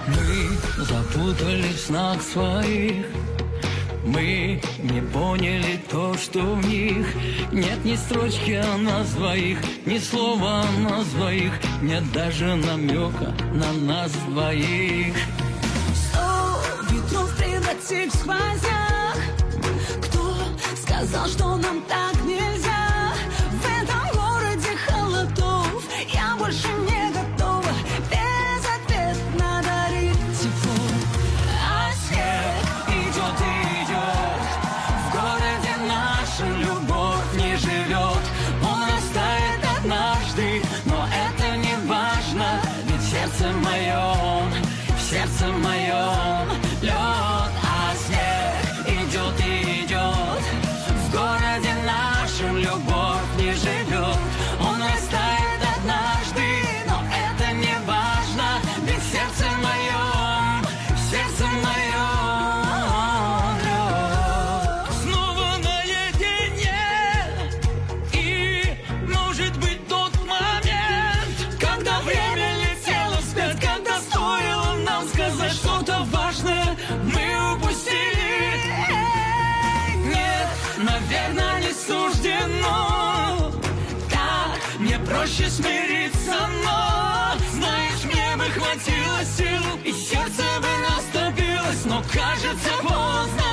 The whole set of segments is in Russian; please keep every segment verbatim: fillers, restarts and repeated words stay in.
Мы запутались в снах своих, мы не поняли то, что в них нет ни строчки о нас двоих, ни слова о нас двоих, нет даже намека на нас двоих. Сто ветров превратить в сквозняк. Кто сказал, что нам так нельзя? В этом городе холодов я больше не готова безответно дарить тепло. А снег идет и идет, в городе нашем любовь не живет. Он растает однажды, но это не важно, ведь в сердце моем, в сердце моем лед. А снег идет и идет, в городе нашем любовь не живет. Он растает однажды, но это не важно, ведь в сердце моем, в сердце моем лед. Снова наедине, и может быть тот момент, когда время летело вспять, когда стоило нам сказать что-то важное, мы упустили. Нет, наверное, не суждено. Так, мне проще смириться, но знаешь, мне бы хватило сил, и сердце бы наступилось, но кажется поздно.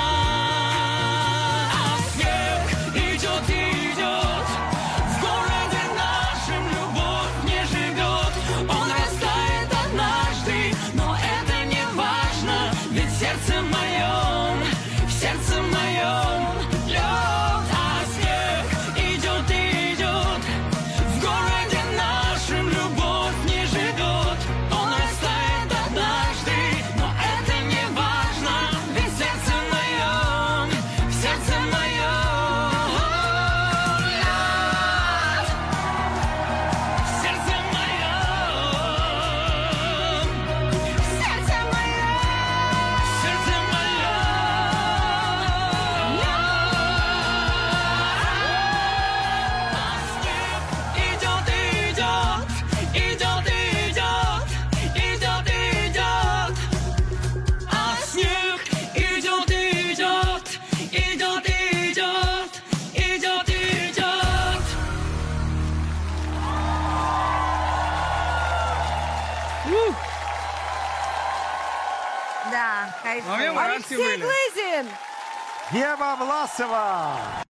А снег идет и идет, в городе нашем любовь не живет. Он растает однажды, но это не важно, ведь в сердце моем, в сердце моем лед. А снег идет и идет, в городе нашем любовь не живет. Он растает однажды, но это не важно, ведь в сердце моем, в сердце моем лед. В сердце моем, в сердце моем, в сердце моем лед. А снег идет и идет, идет и идет, идет и идет. А снег идет и идет, идет и идет, идет и идет. Да, кайф. А мне мурашки Алексей были. Глызин! Ева Власова.